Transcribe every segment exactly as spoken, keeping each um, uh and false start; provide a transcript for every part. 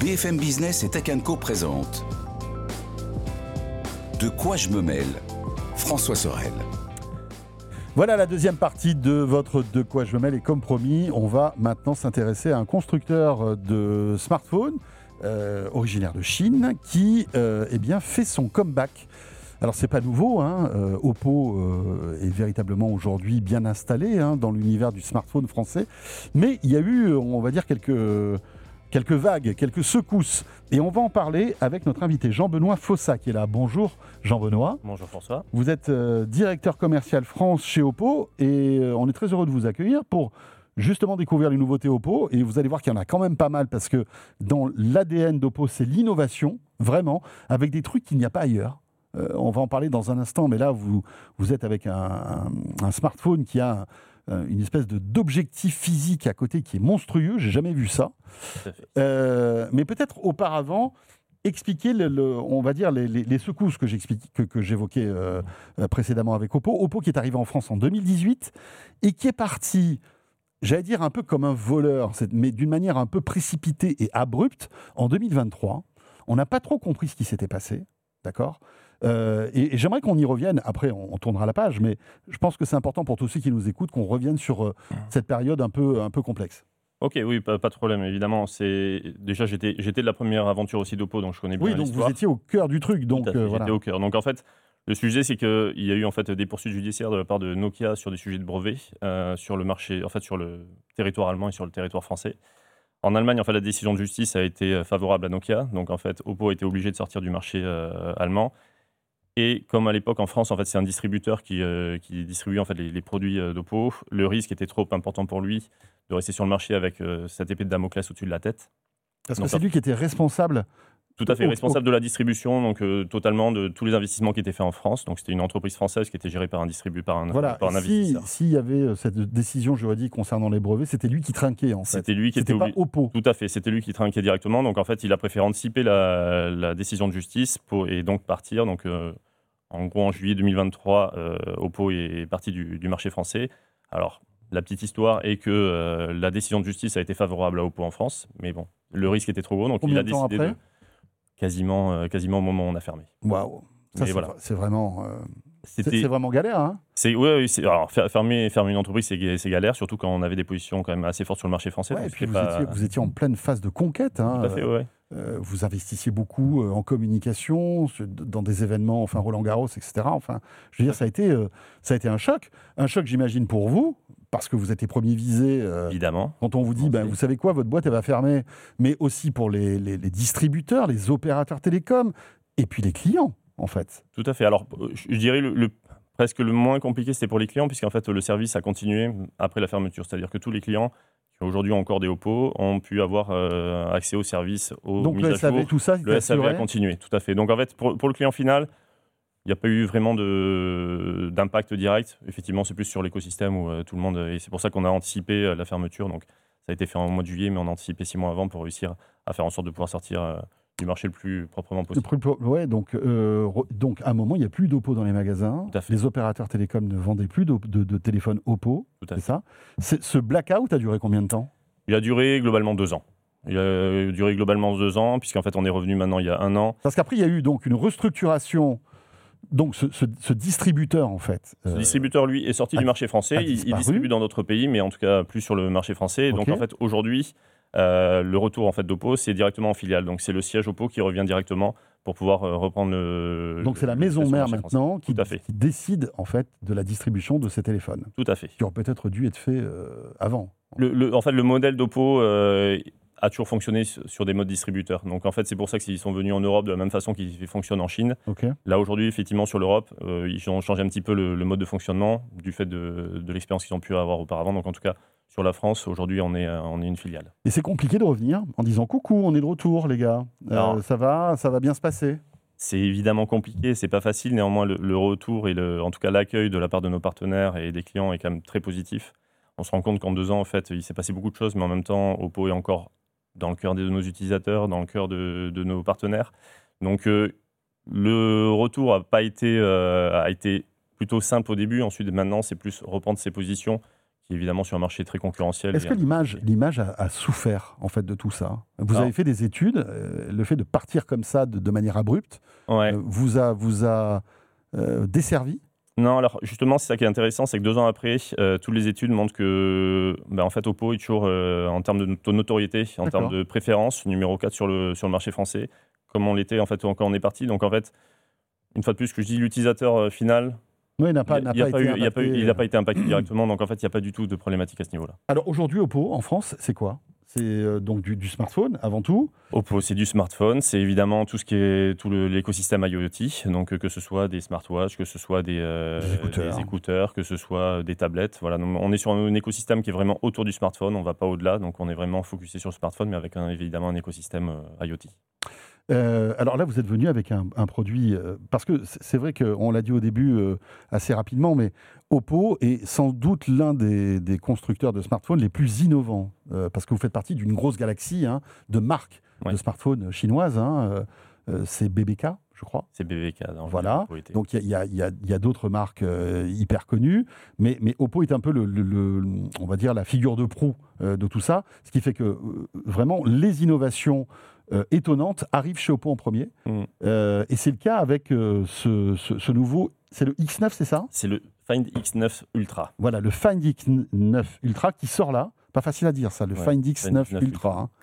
B F M Business et Tech and Co présente De quoi je me mêle, François Sorel. Voilà la deuxième partie de votre De quoi je me mêle et comme promis, on va maintenant s'intéresser à un constructeur de smartphones euh, originaire de Chine qui euh, eh bien, fait son comeback. Alors c'est pas nouveau, hein, euh, Oppo euh, est véritablement aujourd'hui bien installé hein, dans l'univers du smartphone français, mais il y a eu, on va dire, quelques, quelques vagues, quelques secousses, et on va en parler avec notre invité Jean-Benoît Fossa qui est là. Bonjour Jean-Benoît. Bonjour François. Vous êtes euh, directeur commercial France chez Oppo, et euh, on est très heureux de vous accueillir pour justement découvrir les nouveautés Oppo, et vous allez voir qu'il y en a quand même pas mal, parce que dans l'A D N d'Oppo, c'est l'innovation, vraiment, avec des trucs qu'il n'y a pas ailleurs. Euh, on va en parler dans un instant, mais là, vous, vous êtes avec un, un, un smartphone qui a euh, une espèce de, d'objectif physique à côté qui est monstrueux. J'ai jamais vu ça. Euh, mais peut-être auparavant, expliquer, le, le, on va dire, les, les, les secousses que, j'explique, que, que j'évoquais euh, précédemment avec Oppo. Oppo qui est arrivé en France en deux mille dix-huit et qui est parti, j'allais dire un peu comme un voleur, mais d'une manière un peu précipitée et abrupte, en deux mille vingt-trois. On n'a pas trop compris ce qui s'était passé, d'accord ? Euh, et, et j'aimerais qu'on y revienne, après on, on tournera la page, mais je pense que c'est important pour tous ceux qui nous écoutent qu'on revienne sur euh, cette période un peu, un peu complexe. Ok, oui, pas, pas de problème, évidemment. C'est... Déjà, j'étais, j'étais de la première aventure aussi d'Oppo, donc je connais bien oui, donc l'histoire. Vous étiez au cœur du truc. Donc, Tout à fait, euh, j'étais voilà. au cœur. Donc en fait, le sujet, c'est qu'il y a eu en fait, des poursuites judiciaires de la part de Nokia sur des sujets de brevets euh, sur le marché, en fait, sur le territoire allemand et sur le territoire français. En Allemagne, en fait, la décision de justice a été favorable à Nokia. Donc en fait, Oppo a été obligé de sortir du marché euh, allemand. Et comme à l'époque en France, en fait, c'est un distributeur qui, euh, qui distribuait en fait, les, les produits euh, d'Oppo, le risque était trop important pour lui de rester sur le marché avec euh, cette épée de Damoclès au-dessus de la tête. Parce donc, que c'est lui qui était responsable. Tout à fait, au, responsable au... de la distribution, donc euh, totalement de tous les investissements qui étaient faits en France. Donc c'était une entreprise française qui était gérée par un distributeur, par un, voilà. par un investisseur. Si, s'il y avait cette décision juridique concernant les brevets, c'était lui qui trinquait en fait. C'était lui qui c'était était pas obli... Oppo. Tout à fait, c'était lui qui trinquait directement. Donc en fait, il a préféré anticiper la, la décision de justice pour, et donc partir. Donc euh, en gros, en juillet deux mille vingt-trois, euh, Oppo est parti du, du marché français. Alors, la petite histoire est que euh, la décision de justice a été favorable à Oppo en France, mais bon, le risque était trop gros, donc Combien il a de temps décidé après de quasiment, euh, quasiment au moment où on a fermé. Waouh, ça c'est, voilà. c'est vraiment, euh, C'était... c'est, c'est vraiment galère, hein. C'est oui, oui c'est... alors fermer, fermer une entreprise, c'est, c'est galère, surtout quand on avait des positions quand même assez fortes sur le marché français. Ouais, et puis vous, pas... étiez, vous étiez en pleine phase de conquête, hein. Tout à fait, ouais. Euh, vous investissiez beaucoup euh, en communication, dans des événements, enfin Roland Garros, et cetera. Enfin, je veux dire, ça a été, euh, ça a été un choc. Un choc, j'imagine, pour vous, parce que vous êtes les premiers visés. Euh, Évidemment. Quand on vous dit, ben, vous savez quoi, votre boîte, elle va fermer. Mais aussi pour les, les, les distributeurs, les opérateurs télécoms, et puis les clients, en fait. Tout à fait. Alors, je dirais le, le, presque le moins compliqué, c'était pour les clients, puisqu'en fait, le service a continué après la fermeture. C'est-à-dire que tous les clients qui aujourd'hui ont encore des Oppo ont pu avoir euh, accès au service, aux Donc mises le à S A V, jour. tout ça, le S A V a continué, tout à fait. Donc en fait, pour, pour le client final, il n'y a pas eu vraiment de, d'impact direct. Effectivement, c'est plus sur l'écosystème où euh, tout le monde... Et c'est pour ça qu'on a anticipé euh, la fermeture. Donc ça a été fait en mois de juillet, mais on a anticipé six mois avant pour réussir à faire en sorte de pouvoir sortir euh, du marché le plus proprement possible. Le plus, ouais, donc, euh, donc à un moment, il n'y a plus d'Oppo dans les magasins. Tout à fait. Les opérateurs télécoms ne vendaient plus de, de, de téléphones Oppo. Tout à c'est fait. ça. C'est, ce blackout a duré combien de temps ? Il a duré globalement deux ans. Il a duré globalement deux ans, puisqu'en fait, on est revenu maintenant il y a un an. Parce qu'après, il y a eu donc une restructuration. Donc, ce, ce, ce distributeur, en fait. Ce euh, distributeur, lui, est sorti du marché français. Il, il distribue dans d'autres pays, mais en tout cas, plus sur le marché français. Okay. Donc, en fait, aujourd'hui, euh, le retour en fait, d'Oppo, c'est directement en filiale. Donc, c'est le siège Oppo qui revient directement pour pouvoir euh, reprendre le. Donc, c'est la maison mère maintenant qui, qui décide, en fait, de la distribution de ces téléphones. Tout à fait. Qui aurait peut-être dû être fait euh, avant. Le, le, en fait, le modèle d'Oppo euh, a toujours fonctionné sur des modes distributeurs. Donc, en fait, c'est pour ça qu'ils sont venus en Europe de la même façon qu'ils fonctionnent en Chine. Okay. Là, aujourd'hui, effectivement, sur l'Europe, euh, ils ont changé un petit peu le, le mode de fonctionnement du fait de, de l'expérience qu'ils ont pu avoir auparavant. Donc, en tout cas, sur la France, aujourd'hui, on est, on est une filiale. Et c'est compliqué de revenir en disant « Coucou, on est de retour, les gars. Euh, ça va, ça va bien se passer ?» C'est évidemment compliqué, c'est pas facile. Néanmoins, le, le retour et le, en tout cas l'accueil de la part de nos partenaires et des clients est quand même très positif. On se rend compte qu'en deux ans, en fait, il s'est passé beaucoup de choses, mais en même temps, Oppo est encore dans le cœur de nos utilisateurs, dans le cœur de, de nos partenaires. Donc, euh, le retour a, pas été, euh, a été plutôt simple au début. Ensuite, maintenant, c'est plus reprendre ses positions qui est évidemment sur un marché très concurrentiel. Est-ce que l'image, l'image a, a souffert en fait de tout ça? Vous Alors, avez fait des études, euh, le fait de partir comme ça de, de manière abrupte ouais. euh, vous a, vous a euh, desservi? Non, alors justement, c'est ça qui est intéressant, c'est que deux ans après, euh, toutes les études montrent que, bah, en fait, Oppo est toujours, euh, en termes de not- notoriété, en D'accord. termes de préférence, numéro quatre sur le, sur le marché français, comme on l'était en fait quand on est parti. Donc en fait, une fois de plus, ce que je dis, l'utilisateur euh, final, Oui, il n'a pas, il n'a n'a pas, pas, été eu- il y a pas eu- impacté. il n'a pas été impacté directement. Donc en fait, il n'y a pas du tout de problématique à ce niveau-là. Alors aujourd'hui, Oppo en France, c'est quoi? C'est euh, donc du, du smartphone avant tout. Oppo, c'est du smartphone, c'est évidemment tout ce qui est tout le- l'écosystème IoT, donc euh, que ce soit des smartwatches, que ce soit des, euh, Des écouteurs. des écouteurs, que ce soit des tablettes. Voilà, donc on est sur un, un écosystème qui est vraiment autour du smartphone, on ne va pas au-delà, donc on est vraiment focusé sur le smartphone, mais avec un- évidemment un écosystème euh, IoT. Euh, alors là, vous êtes venu avec un, un produit, euh, parce que c'est c'est vrai qu'on l'a dit au début euh, assez rapidement, mais Oppo est sans doute l'un des, des constructeurs de smartphones les plus innovants, euh, parce que vous faites partie d'une grosse galaxie hein, de marques Ouais. de smartphones chinoises. Hein, euh, euh, c'est B B K, je crois. C'est B B K. Dans le Voilà, Oppo était. donc il y a, il y a- il y a d'autres marques euh, hyper connues, mais, mais Oppo est un peu, le, le- le- on va dire, la figure de proue euh, de tout ça, ce qui fait que euh, vraiment les innovations euh, étonnantes arrivent chez Oppo en premier, Mm. Euh, et c'est le cas avec euh, ce, ce- ce nouveau, c'est le X neuf, c'est ça? C'est le Find X neuf Ultra. Voilà, le Find X neuf Ultra qui sort là, pas facile à dire ça, le Ouais, Find X neuf Find X neuf Ultra, hein,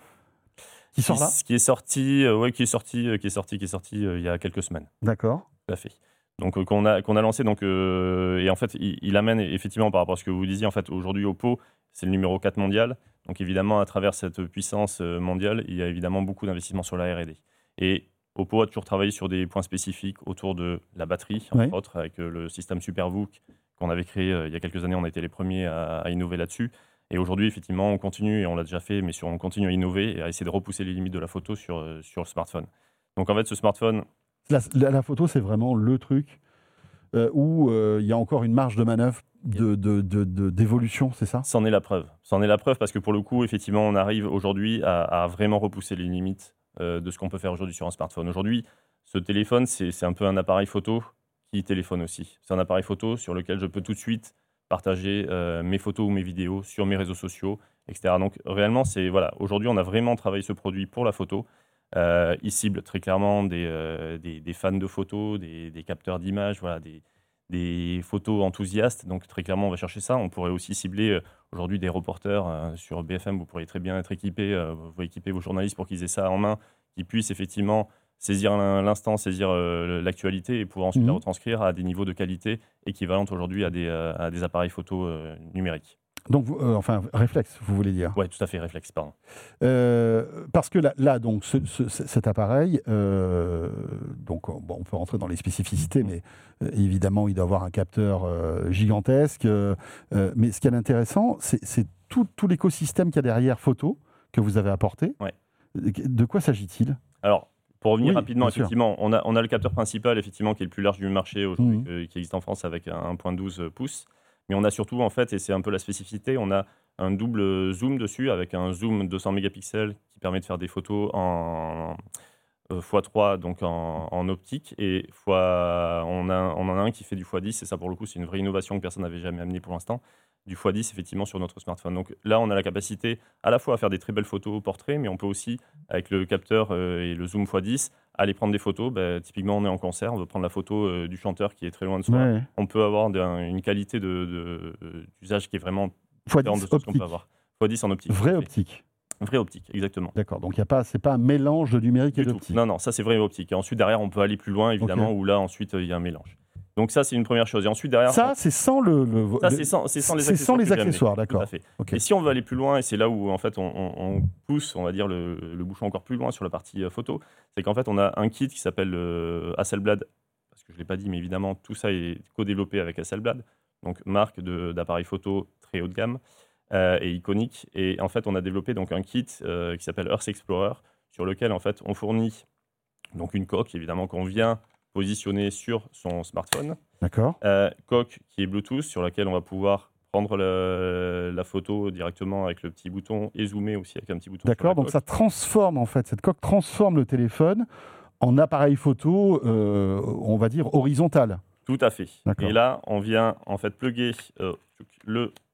qui sort là, Qui, qui est sorti, euh, ouais, qui est sorti, euh, qui est sorti, qui est sorti euh, il y a quelques semaines. d'accord. Tout à fait. Donc euh, qu'on a qu'on a lancé donc euh, et en fait il, il amène effectivement par rapport à ce que vous disiez en fait aujourd'hui Oppo c'est le numéro quatre mondial. Donc évidemment à travers cette puissance euh, mondiale, il y a évidemment beaucoup d'investissements sur la R et D. Et Oppo a toujours travaillé sur des points spécifiques autour de la batterie entre Ouais. autres avec euh, le système SuperVOOC qu'on avait créé euh, il y a quelques années, on a été les premiers à, à innover là-dessus. Et aujourd'hui effectivement on continue et on l'a déjà fait mais sur, on continue à innover et à essayer de repousser les limites de la photo sur euh, sur le smartphone. Donc en fait ce smartphone La, la- la photo, c'est vraiment le truc euh, où euh, il y a encore une marge de manœuvre de, de- de- de- d'évolution, c'est ça? C'en est la preuve. C'en est la preuve parce que pour le coup, effectivement, on arrive aujourd'hui à, à vraiment repousser les limites euh, de ce qu'on peut faire aujourd'hui sur un smartphone. Aujourd'hui, ce téléphone, c'est, c'est un peu un appareil photo qui téléphone aussi. C'est un appareil photo sur lequel je peux tout de suite partager euh, mes photos ou mes vidéos sur mes réseaux sociaux, et cetera. Donc réellement, c'est voilà. Aujourd'hui, on a vraiment travaillé ce produit pour la photo. Euh, il cible très clairement des, euh, des, des fans de photos, des, des capteurs d'images, voilà, des, des photos enthousiastes. Donc très clairement, on va chercher ça. On pourrait aussi cibler euh, aujourd'hui des reporters euh, sur B F M. Vous pourriez très bien être équipé, euh, vous équipez vos journalistes pour qu'ils aient ça en main, qu'ils puissent effectivement saisir l'in- l'instant, saisir euh, l'actualité et pouvoir ensuite Mhm. la retranscrire à des niveaux de qualité équivalentes aujourd'hui à des, euh, à des appareils photo euh, numériques. Donc, vous- euh, enfin, réflexe, vous voulez dire. Ouais, tout à fait, réflexe, pardon. Euh, parce que là, là, donc, ce- ce- cet appareil, euh, donc, euh, bon, on peut rentrer dans les spécificités, mais euh, évidemment, il doit avoir un capteur euh, gigantesque. euh, euh, mais ce qui est intéressant, c'est, c'est tout, tout l'écosystème qu'il y a derrière photo que vous avez apporté. Ouais. De quoi s'agit-il? Alors, pour revenir Oui, rapidement, bien sûr. effectivement, on a, on a le capteur principal, effectivement, qui est le plus large du marché aujourd'hui, Mhm. que- qui existe en France avec un un virgule douze pouces. Mais on a surtout, en fait, et c'est un peu la spécificité, on a un double zoom dessus avec un zoom deux cents mégapixels qui permet de faire des photos en euh, fois trois, donc en, en optique, et fois, on, a, on en a un qui fait du fois dix, et ça, pour le coup, c'est une vraie innovation que personne n'avait jamais amenée pour l'instant, du fois dix, effectivement, sur notre smartphone. Donc là, on a la capacité à la fois à faire des très belles photos portraits, mais on peut aussi, avec le capteur euh, et le zoom fois dix, aller prendre des photos. Bah, typiquement, on est en concert, on veut prendre la photo euh, du chanteur qui est très loin de soi. Ouais. On peut avoir d'un- une qualité de, de- euh, d'usage qui est vraiment Fois différente dix de tout ce qu'on peut optique. avoir. fois dix en optique. Vraie tout à fait. optique. Vraie optique, exactement. D'accord. Donc, il y a pas, c'est pas un mélange de numérique et Du tout. d'optique. Non, non, ça c'est vraie optique. Et ensuite, derrière, on peut aller plus loin, évidemment, Ok. où là, ensuite, euh, il y a un mélange. Donc ça, c'est une première chose. Et ensuite, derrière, Ça, c'est sans le. le- ça, le- c'est sans, c'est sans les c'est accessoires. sans les que j'ai amenés. accessoires, Tout d'accord. à fait. Ok. Et si on veut aller plus loin, et c'est là où en fait on, on- on pousse, on va dire le, le bouchon encore plus loin sur la partie euh, photo, c'est qu'en fait on a un kit qui s'appelle euh, Hasselblad, parce que je l'ai pas dit, mais évidemment tout ça est co-développé avec Hasselblad, donc marque de- d'appareils photo très haut de gamme euh, et iconique. Et en fait on a développé donc un kit euh, qui s'appelle Earth Explorer, sur lequel en fait on fournit donc une coque évidemment qu'on vient positionner sur son smartphone. D'accord. Euh, coque qui est Bluetooth sur laquelle on va pouvoir prendre le- la photo directement avec le petit bouton et zoomer aussi avec un petit bouton. sur D'accord, la donc coque. ça transforme en fait, cette coque transforme le téléphone en appareil photo, euh, on va dire horizontal. Tout à fait. D'accord. Et là, on vient en fait plugger euh, le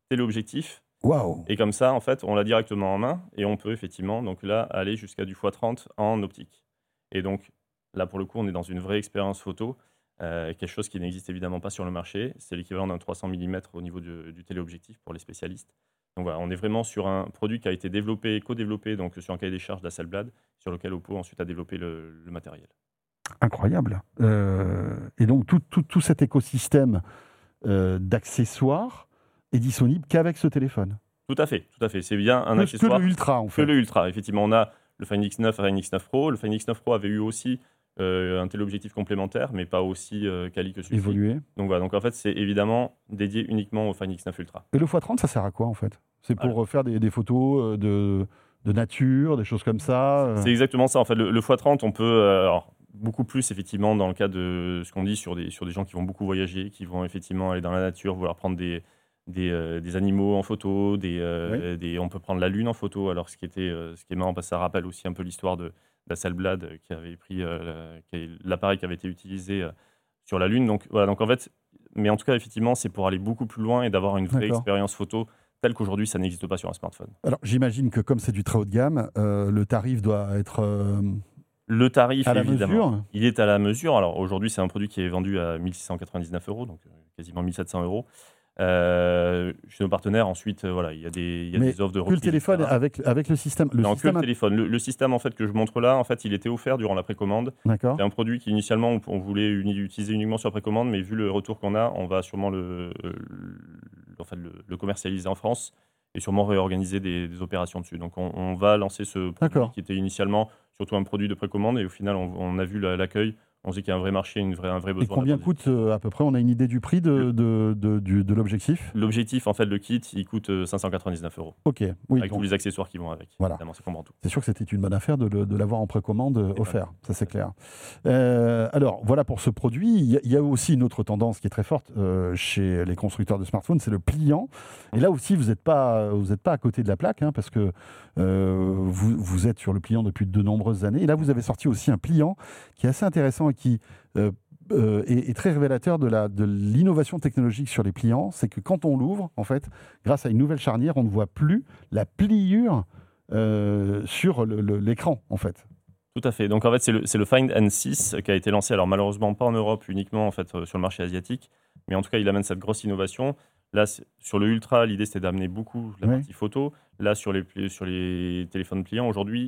téléobjectif. Waouh. Et comme ça, en fait, on l'a directement en main et on peut effectivement donc là aller jusqu'à du fois trente en optique. Et donc là, pour le coup, on est dans une vraie expérience photo, euh, quelque chose qui n'existe évidemment pas sur le marché. C'est l'équivalent d'un trois cents millimètres au niveau du, du téléobjectif pour les spécialistes. Donc voilà, on est vraiment sur un produit qui a été développé, co-développé donc sur un cahier des charges d'Hasselblad, sur lequel Oppo ensuite a développé le, le matériel. Incroyable. Euh, et donc tout, tout, tout cet écosystème euh, d'accessoires est disponible qu'avec ce téléphone. Tout à fait, tout à fait. C'est bien un que, accessoire. Que le Ultra, en fait. Que le Ultra, effectivement. On a le Find X neuf et le X neuf Pro. Le Find X neuf Pro avait eu aussi euh, un téléobjectif complémentaire, mais pas aussi euh, quali que celui-ci. Évolué. Donc voilà, donc en fait, c'est évidemment dédié uniquement au Find X neuf Ultra. Et le fois trente, ça sert à quoi, en fait? C'est pour Alors. faire des, des photos de, de nature, des choses comme ça? C'est exactement ça. En fait, le, le fois trente, on peut... Euh, alors, beaucoup plus, effectivement, dans le cas de ce qu'on dit sur des, sur des gens qui vont beaucoup voyager, qui vont effectivement aller dans la nature, vouloir prendre des... Des, euh, des animaux en photo, des, euh, oui. des, on peut prendre la Lune en photo. Alors, ce qui, était, euh, ce qui est marrant, parce que ça rappelle aussi un peu l'histoire de, d'Hasselblad euh, qui avait pris euh, la, qui, l'appareil qui avait été utilisé euh, sur la Lune. Donc, voilà, donc, en fait, mais en tout cas, effectivement, c'est pour aller beaucoup plus loin et d'avoir une vraie D'accord. expérience photo telle qu'aujourd'hui, ça n'existe pas sur un smartphone. Alors, j'imagine que comme c'est du très haut de gamme, euh, le tarif doit être... Euh... Le tarif, à la évidemment, mesure. il est à la mesure. Alors, aujourd'hui, c'est un produit qui est vendu à mille six cent quatre-vingt-dix-neuf euros, donc euh, quasiment mille sept cents euros. Euh, chez nos partenaires, ensuite, euh, voilà, il y a des, il y a des offres de reprise. Que le téléphone avec, avec le système. Le non, système que le téléphone. Le, le système en fait que je montre là, en fait, il était offert durant la précommande. D'accord. C'est un produit qui initialement on, on voulait uni, utiliser uniquement sur la précommande, mais vu le retour qu'on a, on va sûrement le, le, en fait, le, le commercialiser en France et sûrement réorganiser des, des opérations dessus. Donc, on, on va lancer ce produit D'accord. qui était initialement surtout un produit de précommande et au final, on, on a vu la, l'accueil. On sait qu'il y a un vrai marché, une vraie, un vrai besoin. Et combien coûte euh, à peu près? On a une idée du prix de, de, de, de, de l'objectif? L'objectif, en fait, le kit, il coûte cinq cent quatre-vingt-dix-neuf euros. Ok, oui. Avec donc, tous les accessoires qui vont avec. Voilà. Évidemment, c'est comprend tout. C'est sûr que c'était une bonne affaire de, de, de l'avoir en précommande euh, offert, ça c'est clair. Euh, alors, voilà pour ce produit. Il y, a, il y a aussi une autre tendance qui est très forte euh, chez les constructeurs de smartphones, c'est le pliant. Et là aussi, vous n'êtes pas, vous n'êtes pas à côté de la plaque, hein, parce que euh, vous, vous êtes sur le pliant depuis de nombreuses années. Et là, vous avez sorti aussi un pliant qui est assez intéressant et qui... Euh, Euh, est, est très révélateur de, la, de l'innovation technologique sur les pliants. C'est que quand on l'ouvre, en fait, grâce à une nouvelle charnière, on ne voit plus la pliure euh, sur le, le, l'écran, en fait. Tout à fait. Donc en fait, c'est le, c'est le Find N six qui a été lancé, alors malheureusement pas en Europe, uniquement en fait euh, sur le marché asiatique, mais en tout cas, il amène cette grosse innovation. Là, sur le Ultra, l'idée c'était d'amener beaucoup la oui. partie photo. Là, sur les, sur les téléphones pliants, aujourd'hui,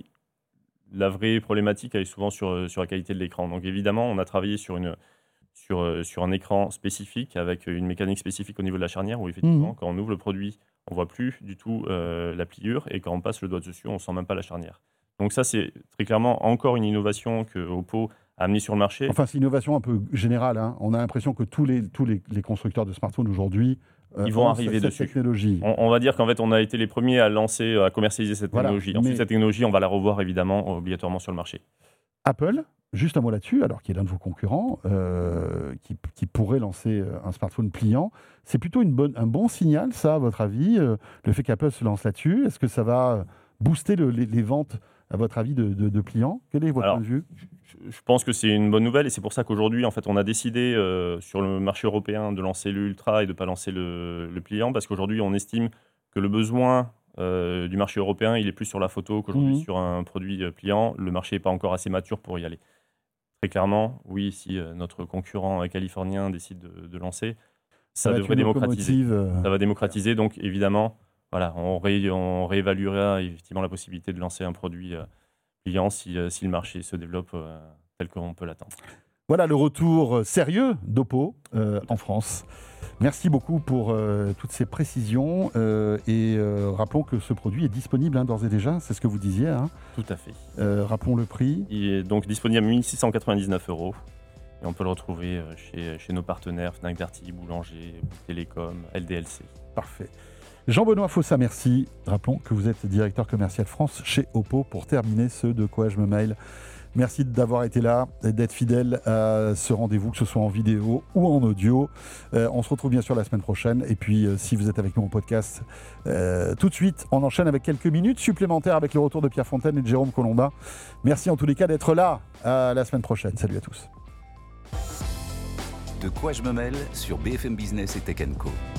la vraie problématique elle est souvent sur, sur la qualité de l'écran. Donc évidemment, on a travaillé sur, une, sur, sur un écran spécifique avec une mécanique spécifique au niveau de la charnière où effectivement, mmh. quand on ouvre le produit, on ne voit plus du tout euh, la pliure et quand on passe le doigt dessus, on ne sent même pas la charnière. Donc ça, c'est très clairement encore une innovation que Oppo a amenée sur le marché. Enfin, c'est une innovation un peu générale. Hein. On a l'impression que tous les, tous les, les constructeurs de smartphones aujourd'hui ils vont arriver dessus. Technologie. On, on va dire qu'en fait, on a été les premiers à lancer, à commercialiser cette voilà, technologie. Ensuite, mais... cette technologie, on va la revoir évidemment obligatoirement sur le marché. Apple, juste un mot là-dessus, alors qui est l'un de vos concurrents, euh, qui, qui pourrait lancer un smartphone pliant, c'est plutôt une bonne, un bon signal, ça, à votre avis, euh, le fait qu'Apple se lance là-dessus. Est-ce que ça va booster le, les, les ventes, à votre avis, de, de, de pliants? Quel est votre alors, point de vue? Je pense que c'est une bonne nouvelle et c'est pour ça qu'aujourd'hui, en fait, on a décidé euh, sur le marché européen de lancer le Ultra et de ne pas lancer le, le pliant parce qu'aujourd'hui, on estime que le besoin euh, du marché européen, il est plus sur la photo qu'aujourd'hui mmh. sur un produit euh, pliant. Le marché n'est pas encore assez mature pour y aller. Très clairement, oui, si euh, notre concurrent euh, californien décide de, de lancer, ça, ça devrait démocratiser. Euh... Ça va démocratiser, donc évidemment, voilà, on, ré, on réévaluera effectivement la possibilité de lancer un produit euh, pliant si, euh, si le marché se développe euh, tel qu'on peut l'attendre. Voilà le retour sérieux d'Oppo euh, en France. Merci beaucoup pour euh, toutes ces précisions euh, et euh, rappelons que ce produit est disponible hein, d'ores et déjà, c'est ce que vous disiez. Hein. Tout à fait. Euh, rappelons le prix. Il est donc disponible à mille six cent quatre-vingt-dix-neuf euros et on peut le retrouver chez, chez nos partenaires Fnac Darty, Boulanger, Télécom, L D L C. Parfait. Jean-Benoît Fossa, merci. Rappelons que vous êtes directeur commercial France chez Oppo pour terminer ce De quoi je me mail. Merci d'avoir été là, d'être fidèle à ce rendez-vous, que ce soit en vidéo ou en audio. Euh, on se retrouve bien sûr la semaine prochaine. Et puis, euh, si vous êtes avec nous en podcast, euh, tout de suite, on enchaîne avec quelques minutes supplémentaires avec le retour de Pierre Fontaine et de Jérôme Colombin. Merci en tous les cas d'être là. À la semaine prochaine. Salut à tous. De quoi je me mêle sur B F M Business et Tech and Co.